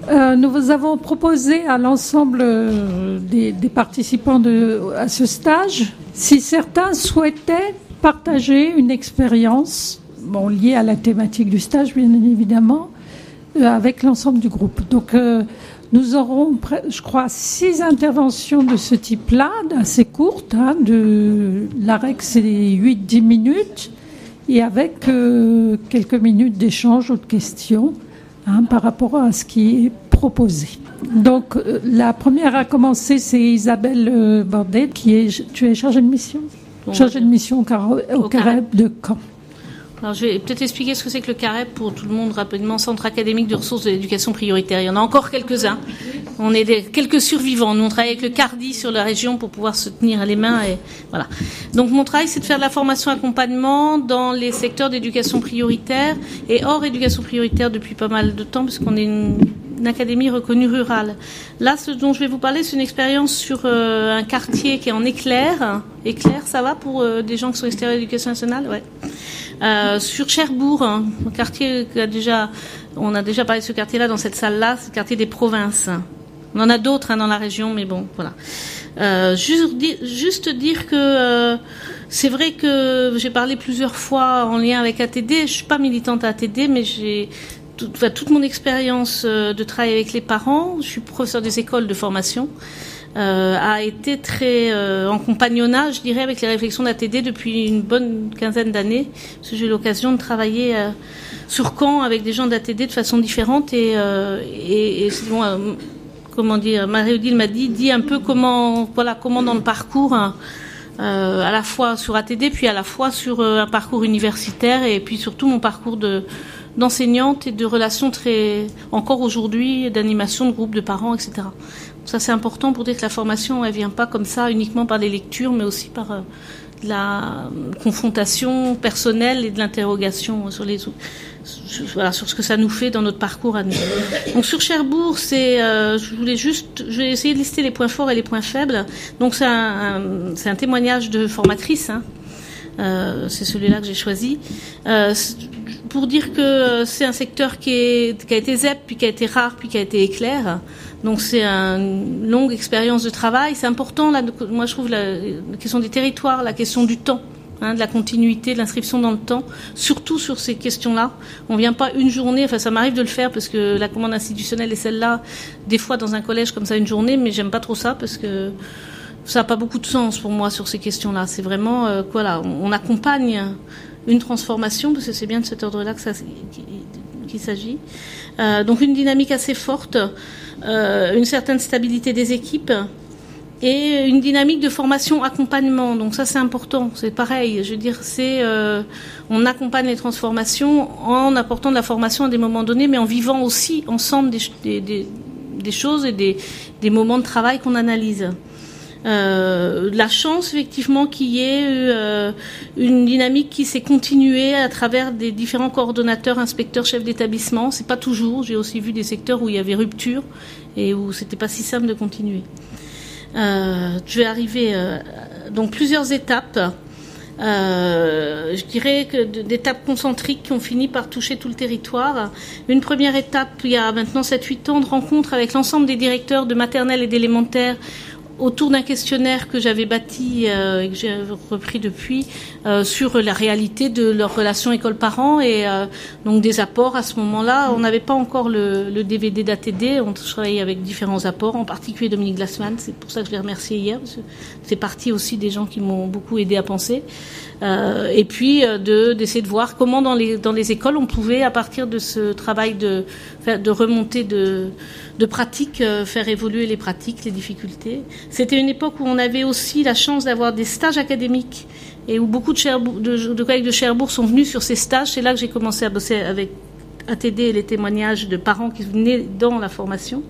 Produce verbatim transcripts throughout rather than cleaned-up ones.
Euh, nous avons proposé à l'ensemble euh, des, des participants de, à ce stage si certains souhaitaient partager une expérience, bon, liée à la thématique du stage, bien évidemment, euh, avec l'ensemble du groupe. Donc, euh, nous aurons, je crois, six interventions de ce type-là, assez courtes. Hein, de, la règle, c'est huit à dix minutes, et avec euh, quelques minutes d'échange ou de questions hein, par rapport à ce qui est proposé. Donc, euh, la première à commencer, c'est Isabelle euh, Bordet, qui est, tu es chargée de mission bon, Chargée de mission au, Car- au Carep de Caen. Alors, je vais peut-être expliquer ce que c'est que le Carep pour tout le monde rapidement. Centre académique de ressources de l'éducation prioritaire. Il y en a encore quelques-uns. On est des, quelques survivants. Nous, on travaille avec le Cardi sur la région pour pouvoir se tenir les mains. Et voilà. Donc, mon travail, c'est de faire de la formation accompagnement dans les secteurs d'éducation prioritaire et hors éducation prioritaire depuis pas mal de temps, puisqu'on est une, une académie reconnue rurale. Là, ce dont je vais vous parler, c'est une expérience sur euh, un quartier qui est en éclair. Éclair, ça va pour euh, des gens qui sont extérieurs à l'éducation nationale? Ouais. Euh, sur Cherbourg, hein, un quartier qui a déjà, on a déjà parlé de ce quartier-là dans cette salle-là, c'est le quartier des provinces. On en a d'autres hein, dans la région, mais bon, voilà. Euh, juste, juste dire que euh, c'est vrai que j'ai parlé plusieurs fois en lien avec A T D. Je suis pas militante à A T D, mais j'ai tout, enfin, toute mon expérience de travail avec les parents. Je suis professeure des écoles de formation. Euh, a été très euh, en compagnonnage, je dirais, avec les réflexions d'A T D depuis une bonne quinzaine d'années, parce que j'ai eu l'occasion de travailler euh, sur Caen avec des gens d'A T D de façon différente et, euh, et, et bon, euh, comment dire, Marie-Odile m'a dit, dit un peu comment, voilà, comment dans le parcours, hein, euh, à la fois sur A T D, puis à la fois sur euh, un parcours universitaire et puis surtout mon parcours de d'enseignante et de relations très, encore aujourd'hui, d'animation de groupes de parents, et cetera. Ça, c'est important pour dire que la formation, elle vient pas comme ça uniquement par les lectures, mais aussi par euh, de la confrontation personnelle et de l'interrogation sur les sur, voilà, sur ce que ça nous fait dans notre parcours à nous. Donc sur Cherbourg, c'est, euh, je voulais juste, je vais essayer de lister les points forts et les points faibles. Donc c'est un, un c'est un témoignage de formatrice. Hein. Euh, c'est celui-là que j'ai choisi. Euh, pour dire que c'est un secteur qui, est, qui a été Z E P, puis qui a été rare, puis qui a été éclair. Donc c'est une longue expérience de travail. C'est important, là, moi je trouve la, la question des territoires, la question du temps, hein, de la continuité, de l'inscription dans le temps, surtout sur ces questions-là. On vient pas une journée, enfin ça m'arrive de le faire parce que la commande institutionnelle est celle-là, des fois dans un collège comme ça une journée, mais j'aime pas trop ça parce que ça n'a pas beaucoup de sens pour moi sur ces questions-là. C'est vraiment, euh, quoi là, on, on accompagne une transformation, parce que c'est bien de cet ordre-là que ça, qu'il s'agit. Euh, donc une dynamique assez forte, euh, une certaine stabilité des équipes et une dynamique de formation accompagnement. Donc ça c'est important, c'est pareil. Je veux dire, c'est euh, on accompagne les transformations en apportant de la formation à des moments donnés, mais en vivant aussi ensemble des, des, des, des choses et des, des moments de travail qu'on analyse. Euh, la chance effectivement qu'il y ait eu euh, une dynamique qui s'est continuée à travers des différents coordonnateurs, inspecteurs, chefs d'établissement. C'est pas toujours. J'ai aussi vu des secteurs où il y avait rupture et où c'était pas si simple de continuer. Euh, je vais arriver euh, donc plusieurs étapes. Euh, je dirais que d'étapes concentriques qui ont fini par toucher tout le territoire. Une première étape, il y a maintenant sept huit ans, de rencontre avec l'ensemble des directeurs de maternelle et d'élémentaire autour d'un questionnaire que j'avais bâti euh, et que j'ai repris depuis euh, sur la réalité de leur relation école-parent et euh, donc des apports à ce moment-là. On n'avait pas encore le, le D V D d'A T D, on travaillait avec différents apports, en particulier Dominique Glassman, c'est pour ça que je l'ai remercié hier, parce que c'est partie aussi des gens qui m'ont beaucoup aidé à penser. Euh, et puis euh, de, d'essayer de voir comment dans les, dans les écoles on pouvait, à partir de ce travail de, de remontée de, de pratiques, euh, faire évoluer les pratiques, les difficultés. C'était une époque où on avait aussi la chance d'avoir des stages académiques et où beaucoup de, Cherbourg, de, de collègues de Cherbourg sont venus sur ces stages. C'est là que j'ai commencé à bosser avec A T D et les témoignages de parents qui venaient dans la formation.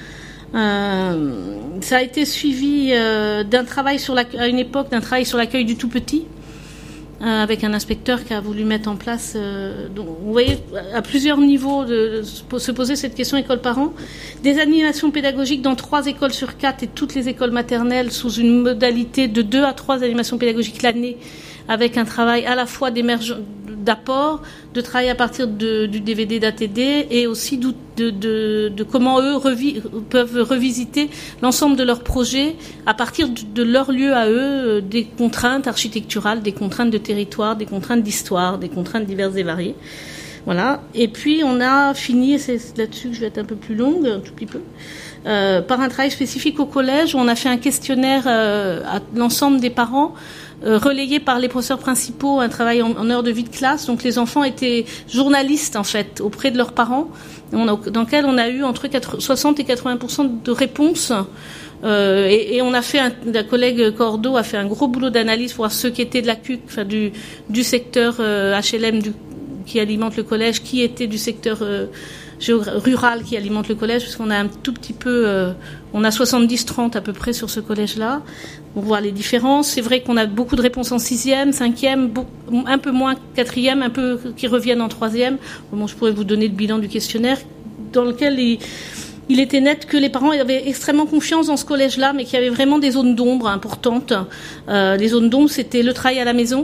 Euh, ça a été suivi euh, d'un travail sur la, à une époque d'un travail sur l'accueil du tout petit. Euh, avec un inspecteur qui a voulu mettre en place, euh, donc, vous voyez, à plusieurs niveaux, de, de se poser cette question école-parents. Des animations pédagogiques dans trois écoles sur quatre et toutes les écoles maternelles sous une modalité de deux à trois animations pédagogiques l'année, avec un travail à la fois d'émergence, d'apport, de travail à partir de, du D V D d'A T D et aussi de, de, de, de comment eux revi, peuvent revisiter l'ensemble de leurs projets à partir de, de leur lieu à eux, des contraintes architecturales, des contraintes de territoire, des contraintes d'histoire, des contraintes diverses et variées. Voilà. Et puis on a fini, et c'est là-dessus que je vais être un peu plus longue, un tout petit peu, euh, par un travail spécifique au collège où on a fait un questionnaire euh, à l'ensemble des parents, euh, relayé par les professeurs principaux, un travail en, en heure de vie de classe. Donc les enfants étaient journalistes en fait auprès de leurs parents, on a, dans lequel on a eu entre soixante et quatre-vingts pour cent de réponses. Euh, et, et on a fait, un, la collègue Cordeau a fait un gros boulot d'analyse pour voir ceux qui étaient de la C U C, enfin du, du secteur euh, H L M du qui alimente le collège, qui était du secteur euh, géogra- rural qui alimente le collège, parce qu'on a un tout petit peu, euh, on a soixante-dix trente à peu près sur ce collège-là, pour voir les différences. C'est vrai qu'on a beaucoup de réponses en sixième, cinquième, un peu moins quatrième, un peu qui reviennent en troisième. Bon, je pourrais vous donner le bilan du questionnaire, dans lequel il, il était net que les parents avaient extrêmement confiance dans ce collège-là, mais qu'il y avait vraiment des zones d'ombre importantes. Euh, les zones d'ombre, c'était le travail à la maison,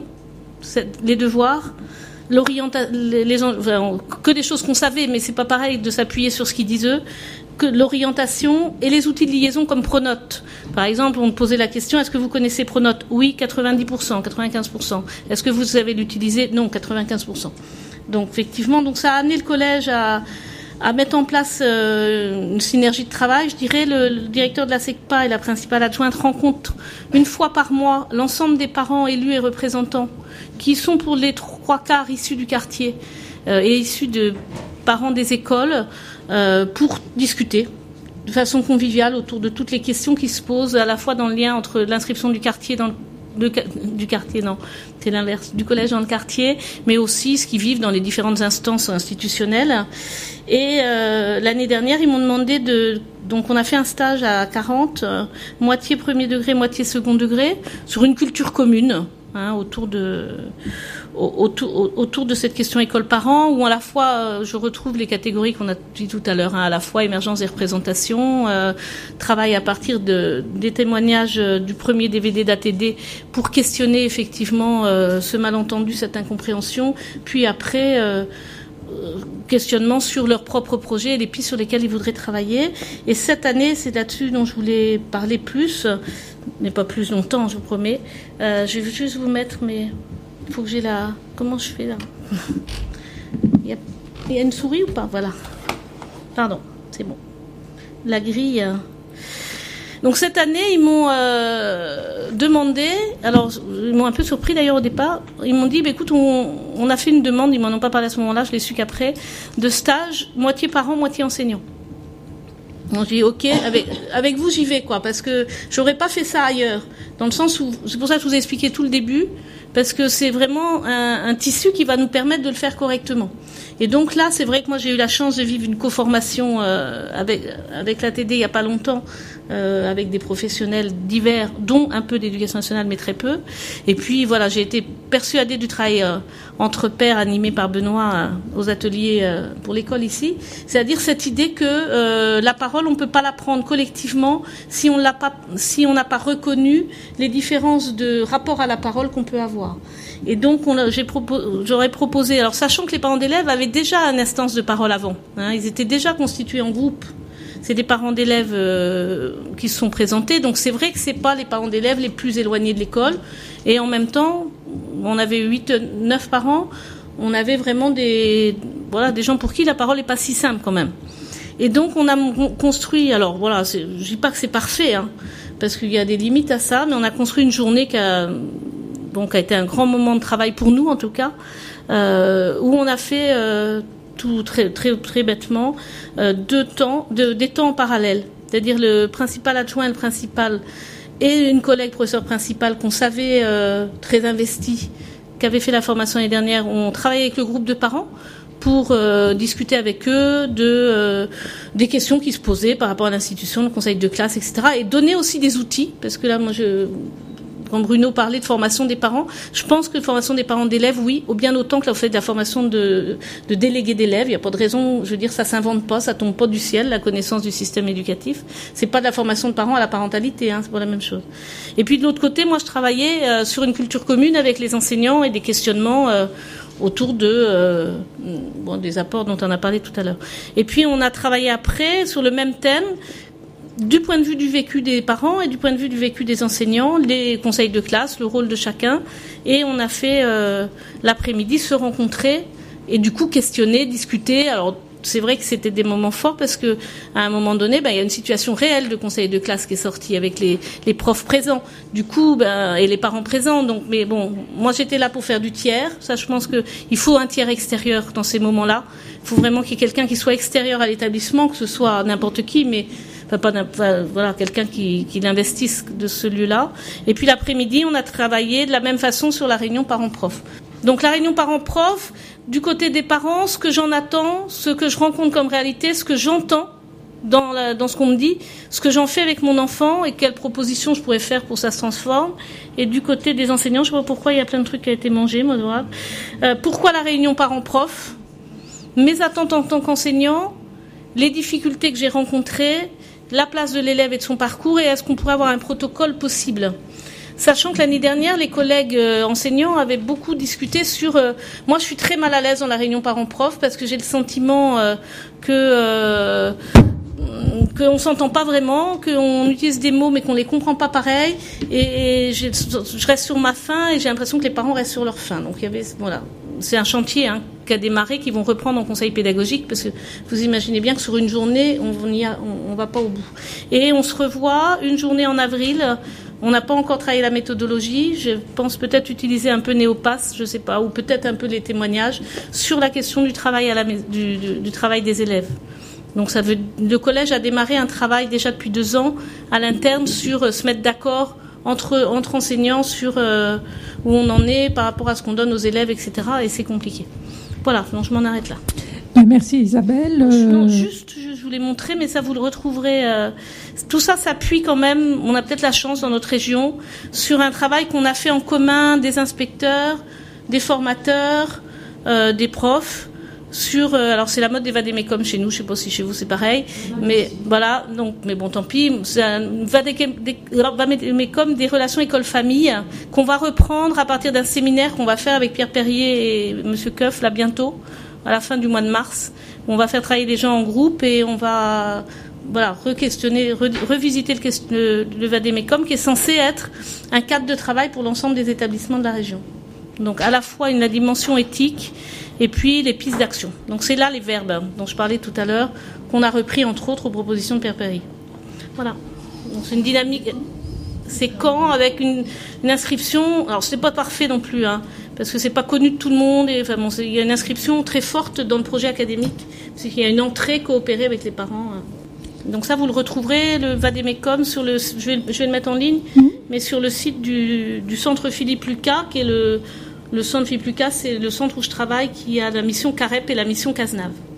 les devoirs, l'orientation, les, les, enfin, que des choses qu'on savait, mais c'est pas pareil de s'appuyer sur ce qu'ils disent eux, que l'orientation et les outils de liaison comme Pronote. Par exemple, on posait la question, est-ce que vous connaissez Pronote? Oui, quatre-vingt-dix pour cent, quatre-vingt-quinze pour cent. Est-ce que vous savez l'utiliser? Non, quatre-vingt-quinze pour cent. Donc, effectivement, donc ça a amené le collège à, à mettre en place euh, une synergie de travail. Je dirais, le, le directeur de la SECPA et la principale adjointe rencontrent une fois par mois l'ensemble des parents élus et représentants qui sont pour les trois quarts issus du quartier euh, et issus de parents des écoles euh, pour discuter de façon conviviale autour de toutes les questions qui se posent, à la fois dans le lien entre l'inscription du quartier dans le De, du quartier, non, c'est l'inverse, du collège dans le quartier, mais aussi ce qu'ils vivent dans les différentes instances institutionnelles. Et euh, l'année dernière, ils m'ont demandé de... Donc on a fait un stage à quarante, euh, moitié premier degré, moitié second degré, sur une culture commune, hein, autour de... Autour, autour de cette question école-parents, où à la fois euh, je retrouve les catégories qu'on a dit tout à l'heure, hein, à la fois émergence et représentation, euh, travail à partir de, des témoignages euh, du premier D V D d'A T D pour questionner effectivement euh, ce malentendu, cette incompréhension, puis après euh, questionnement sur leurs propres projets et les pistes sur lesquelles ils voudraient travailler. Et cette année, c'est là-dessus dont je voulais parler plus, mais pas plus longtemps, je vous promets. Euh, je vais juste vous mettre mes... Il faut que j'ai la... Comment je fais là? Il y a... Il y a une souris ou pas? Voilà. Pardon, c'est bon. La grille... Donc cette année, ils m'ont euh, demandé... Alors, ils m'ont un peu surpris d'ailleurs au départ. Ils m'ont dit, bah, écoute, on, on a fait une demande, ils m'en ont pas parlé à ce moment-là, je l'ai su qu'après, de stage, moitié parent, moitié enseignant. Donc je dis ok, avec avec vous j'y vais quoi, parce que j'aurais pas fait ça ailleurs. Dans le sens où c'est pour ça que je vous ai expliqué tout le début, parce que c'est vraiment un, un tissu qui va nous permettre de le faire correctement. Et donc là, c'est vrai que moi j'ai eu la chance de vivre une co-formation euh, avec avec l'A T D il y a pas longtemps, euh, avec des professionnels divers, dont un peu d'éducation nationale, mais très peu. Et puis voilà, j'ai été persuadée du travail euh, entre pairs animé par Benoît euh, aux ateliers euh, pour l'école ici, c'est-à-dire cette idée que euh, la parole, on peut pas la prendre collectivement si on l'a pas, si on n'a pas reconnu les différences de rapport à la parole qu'on peut avoir. Et donc, on a, j'ai propo- j'aurais proposé, alors sachant que les parents d'élèves avaient déjà une instance de parole avant, hein, ils étaient déjà constitués en groupe. C'est des parents d'élèves euh, qui se sont présentés, donc c'est vrai que c'est pas les parents d'élèves les plus éloignés de l'école. Et en même temps, on avait huit, neuf parents, on avait vraiment des, voilà, des gens pour qui la parole est pas si simple quand même. Et donc, on a construit, alors voilà, c'est, je dis pas que c'est parfait, hein, parce qu'il y a des limites à ça, mais on a construit une journée qui a, bon, qui a été un grand moment de travail pour nous, en tout cas, euh, où on a fait euh, tout très, très, très bêtement euh, deux temps, de, des temps en parallèle. C'est-à-dire le principal adjoint, le principal et une collègue professeure principale qu'on savait euh, très investie, qui avait fait la formation l'année dernière, on travaillait avec le groupe de parents pour euh, discuter avec eux de euh, des questions qui se posaient par rapport à l'institution, le conseil de classe, et cetera. Et donner aussi des outils, parce que là, moi, je, quand Bruno parlait de formation des parents, je pense que la formation des parents d'élèves, oui, au bien autant que là, vous faites de la formation de, de délégués d'élèves. Il n'y a pas de raison, je veux dire, ça s'invente pas, ça tombe pas du ciel, la connaissance du système éducatif. C'est pas de la formation de parents à la parentalité, hein, c'est pas la même chose. Et puis de l'autre côté, moi, je travaillais euh, sur une culture commune avec les enseignants et des questionnements. Euh, autour de euh, bon, des apports dont on a parlé tout à l'heure. Et puis on a travaillé après sur le même thème, du point de vue du vécu des parents et du point de vue du vécu des enseignants, les conseils de classe, le rôle de chacun, et on a fait euh, l'après-midi se rencontrer et du coup questionner, discuter. Alors c'est vrai que c'était des moments forts parce que à un moment donné, ben, il y a une situation réelle de conseil de classe qui est sortie avec les, les profs présents, du coup, ben, et les parents présents. Donc, mais bon, moi j'étais là pour faire du tiers. Ça, je pense que il faut un tiers extérieur dans ces moments-là. Il faut vraiment qu'il y ait quelqu'un qui soit extérieur à l'établissement, que ce soit n'importe qui, mais enfin, pas enfin, voilà, quelqu'un qui, qui l'investisse de ce lieu-là. Et puis l'après-midi, on a travaillé de la même façon sur la réunion parents-prof. Donc la réunion parents-prof, du côté des parents, ce que j'en attends, ce que je rencontre comme réalité, ce que j'entends dans, la, dans ce qu'on me dit, ce que j'en fais avec mon enfant et quelles propositions je pourrais faire pour que ça se transforme. Et du côté des enseignants, je ne sais pas pourquoi il y a plein de trucs qui ont été mangés, moi, euh, pourquoi la réunion parents-prof, mes attentes en tant qu'enseignant, les difficultés que j'ai rencontrées, la place de l'élève et de son parcours, et est-ce qu'on pourrait avoir un protocole possible ? Sachant que l'année dernière, les collègues euh, enseignants avaient beaucoup discuté sur... Euh, moi, je suis très mal à l'aise dans la réunion parents-prof parce que j'ai le sentiment euh, que euh, qu'on s'entend pas vraiment, qu'on utilise des mots mais qu'on les comprend pas pareil. Et, et j'ai, je reste sur ma faim et j'ai l'impression que les parents restent sur leur faim. Donc, il y avait... Voilà. C'est un chantier hein, qui a démarré, qui vont reprendre en conseil pédagogique, parce que vous imaginez bien que sur une journée, on n'y a, on, on va pas au bout. Et on se revoit une journée en avril. On n'a pas encore travaillé la méthodologie. Je pense peut-être utiliser un peu Néopass, je sais pas, ou peut-être un peu les témoignages sur la question du travail à la, du, du, du travail des élèves. Donc ça veut, le collège a démarré un travail déjà depuis deux ans à l'interne sur euh, se mettre d'accord entre entre enseignants sur euh, où on en est par rapport à ce qu'on donne aux élèves, et cetera. Et c'est compliqué. Voilà, donc je m'en arrête là. Merci Isabelle. Non, juste, je voulais montrer, mais ça vous le retrouverez. Euh, tout ça s'appuie quand même, on a peut-être la chance dans notre région, sur un travail qu'on a fait en commun des inspecteurs, des formateurs, euh, des profs, sur, euh, alors c'est la mode des vadémécum chez nous, je sais pas si chez vous c'est pareil, mais voilà, donc, mais bon, tant pis, c'est un vadémécum des relations école-famille qu'on va reprendre à partir d'un séminaire qu'on va faire avec Pierre Perrier et Monsieur Keuf là bientôt, à la fin du mois de mars. On va faire travailler les gens en groupe et on va, voilà, re-questionner, re- revisiter le, le, le vadémécum qui est censé être un cadre de travail pour l'ensemble des établissements de la région. Donc à la fois une la dimension éthique et puis les pistes d'action. Donc c'est là les verbes dont je parlais tout à l'heure, qu'on a repris entre autres aux propositions de Pierre Perry. Voilà. Donc c'est une dynamique. C'est quand avec une, une inscription. Alors c'est pas parfait non plus, hein, parce que c'est pas connu de tout le monde. Et enfin bon, il y a une inscription très forte dans le projet académique, parce qu'il y a une entrée coopérée avec les parents. Hein. Donc ça vous le retrouverez le vadémécum sur le. Je vais, je vais le mettre en ligne, mmh. mais sur le site du, du centre Philippe Lucas, qui est le Le centre Philippe Lucas, c'est le centre où je travaille qui a la mission CAREP et la mission CASNAV.